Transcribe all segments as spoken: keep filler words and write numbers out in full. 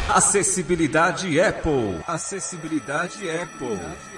Acessibilidade Apple. Acessibilidade Apple.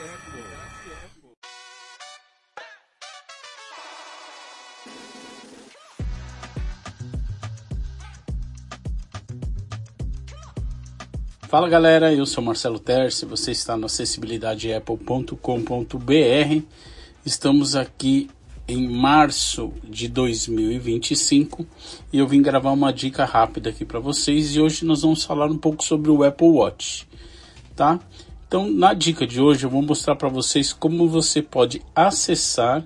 Fala galera, eu sou Marcelo Terce, você está no acessibilidade apple ponto com ponto b r. Estamos aqui em março de dois mil e vinte e cinco e eu vim gravar uma dica rápida aqui para vocês e hoje nós vamos falar um pouco sobre o Apple Watch, tá? Então na dica de hoje eu vou mostrar para vocês como você pode acessar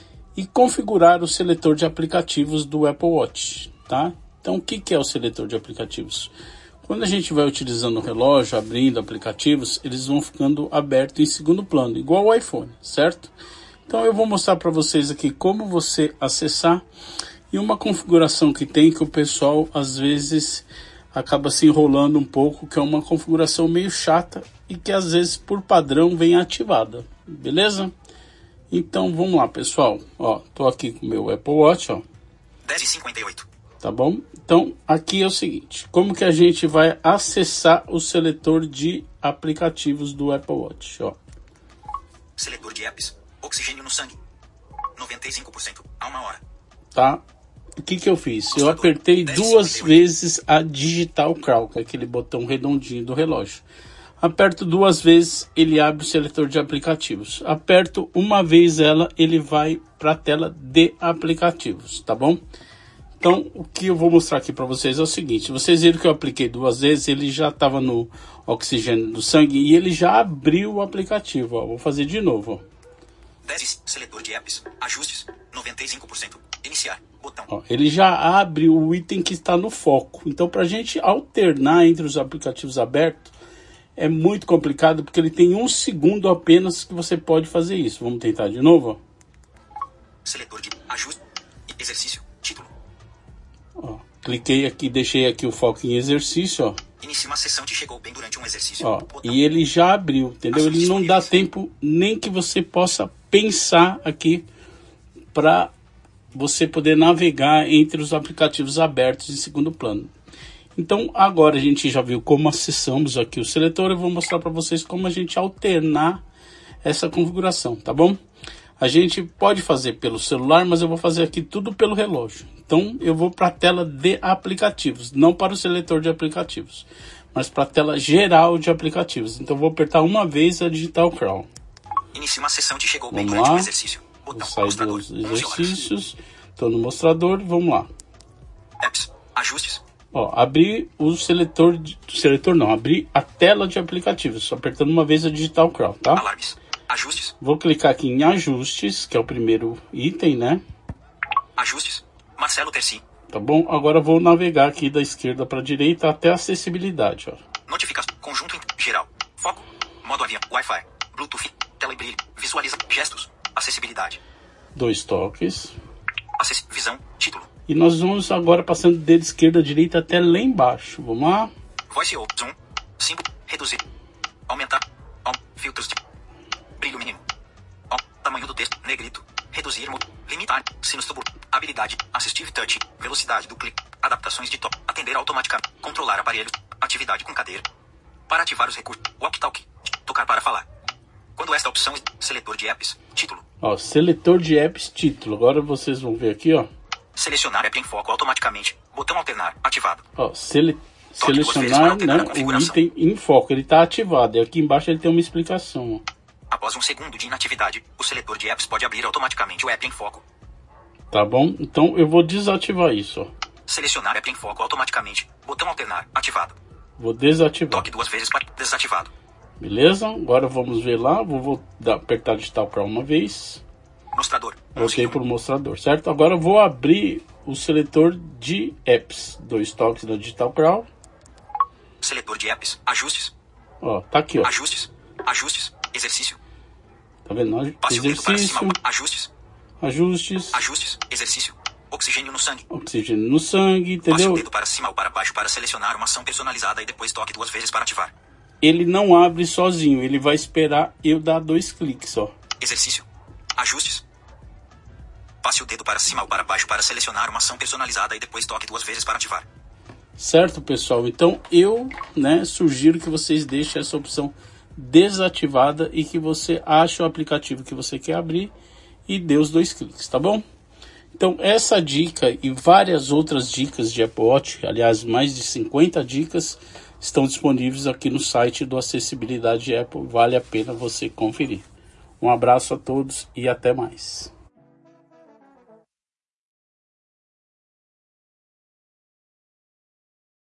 e configurar o seletor de aplicativos do Apple Watch, tá? Então o que que é o seletor de aplicativos? Quando a gente vai utilizando o relógio, abrindo aplicativos, eles vão ficando abertos em segundo plano, igual o iPhone, certo? Então eu vou mostrar para vocês aqui como você acessar e uma configuração que tem que o pessoal às vezes acaba se enrolando um pouco, que é uma configuração meio chata e que às vezes por padrão vem ativada, beleza? Então vamos lá pessoal, ó, tô aqui com o meu Apple Watch, ó. dez e cinquenta e oito. Tá bom? Então, aqui é o seguinte, como que a gente vai acessar o seletor de aplicativos do Apple Watch, ó. Seletor de apps, oxigênio no sangue, noventa e cinco por cento a uma hora. Tá? O que que eu fiz? Eu apertei duas vezes a Digital Crown, que é aquele botão redondinho do relógio. Aperto duas vezes, ele abre o seletor de aplicativos. Aperto uma vez ela, ele vai para a tela de aplicativos, tá bom? Então, o que eu vou mostrar aqui para vocês é o seguinte. Vocês viram que eu apliquei duas vezes, ele já estava no oxigênio do sangue e ele já abriu o aplicativo. Ó. Vou fazer de novo. Ó. dez, seletor de apps, ajustes, noventa e cinco por cento, iniciar, botão. Ó, ele já abre o item que está no foco. Então, para a gente alternar entre os aplicativos abertos, é muito complicado porque ele tem um segundo apenas que você pode fazer isso. Vamos tentar de novo? Ó. Seletor de ajuste, exercício. Ó, cliquei aqui, deixei aqui o foco em exercício, ó. Inicie uma sessão que chegou bem durante um exercício. Ó, e ele já abriu, entendeu? Ele não dá tempo nem que você possa pensar aqui para você poder navegar entre os aplicativos abertos em segundo plano. Então, agora a gente já viu como acessamos aqui o seletor. Eu vou mostrar para vocês como a gente alternar essa configuração, tá bom? A gente pode fazer pelo celular, mas eu vou fazer aqui tudo pelo relógio. Então, eu vou para a tela de aplicativos, não para o seletor de aplicativos, mas para a tela geral de aplicativos. Então, eu vou apertar uma vez a Digital Crown. Inicie uma sessão que chegou bem vamos durante lá. um exercício. Botão, vou sair dos exercícios. Estou no mostrador, vamos lá. Apps, ajustes. Ó, abri o seletor, de, seletor não, abri a tela de aplicativos, só apertando uma vez a Digital Crown, tá? Alarmes. Ajustes. Vou clicar aqui em ajustes, que é o primeiro item, né? Ajustes. Marcelo Terci. Tá bom? Agora eu vou navegar aqui da esquerda para a direita até acessibilidade, ó. Notificação. Conjunto em geral. Foco. Modo avião. Wi-Fi. Bluetooth. Tela e brilho. Visualiza. Gestos. Acessibilidade. Dois toques. Acess... Visão. Título. E nós vamos agora passando de esquerda a direita até lá embaixo. Vamos lá? Voice over. Zoom. Símbolo. Reduzir. Aumentar. Aum... Filtros de... Brilho mínimo. Ó, tamanho do texto. Negrito. Reduzir. Limitar. Sinus tubo. Habilidade. Assistive touch. Velocidade do clique. Adaptações de toque. Atender automaticamente. Controlar aparelho. Atividade com cadeira. Para ativar os recursos. Walk talk. Tocar para falar. Quando esta opção. Seletor de apps. Título. Ó, seletor de apps. Título. Agora vocês vão ver aqui, ó. Selecionar app em foco automaticamente. Botão alternar. Ativado. Ó, sele... selecionar, né, o item em foco. Ele está ativado. E aqui embaixo ele tem uma explicação, ó. Após um segundo de inatividade, o seletor de apps pode abrir automaticamente o app em foco. Tá bom? Então eu vou desativar isso, ó. Selecionar app em foco automaticamente. Botão alternar. Ativado. Vou desativar. Toque duas vezes para desativado. Beleza? Agora vamos ver lá. Vou, vou dar, apertar digital para uma vez. Mostrador. Voltei para o mostrador, certo? Agora eu vou abrir o seletor de apps. Dois toques da Digital Crown. Seletor de apps. Ajustes. Ó, tá aqui, ó. Ajustes. Ajustes. Exercício. Tá vendo? Passe o dedo para Exercício. cima. Ajustes. Ajustes. Ajustes. Exercício. Oxigênio no sangue. Oxigênio no sangue, Passe o entendeu? dedo para cima ou para baixo para selecionar uma ação personalizada e depois toque duas vezes para ativar. Ele não abre sozinho. Ele vai esperar eu dar dois cliques, ó. Exercício. Ajustes. Passe o dedo para cima ou para baixo para selecionar uma ação personalizada e depois toque duas vezes para ativar. Certo, pessoal? Então eu, né, sugiro que vocês deixem essa opção desativada e que você ache o aplicativo que você quer abrir e dê os dois cliques, tá bom? Então essa dica e várias outras dicas de Apple Watch, aliás mais de cinquenta dicas, estão disponíveis aqui no site do Acessibilidade Apple, vale a pena você conferir. Um abraço a todos e até mais.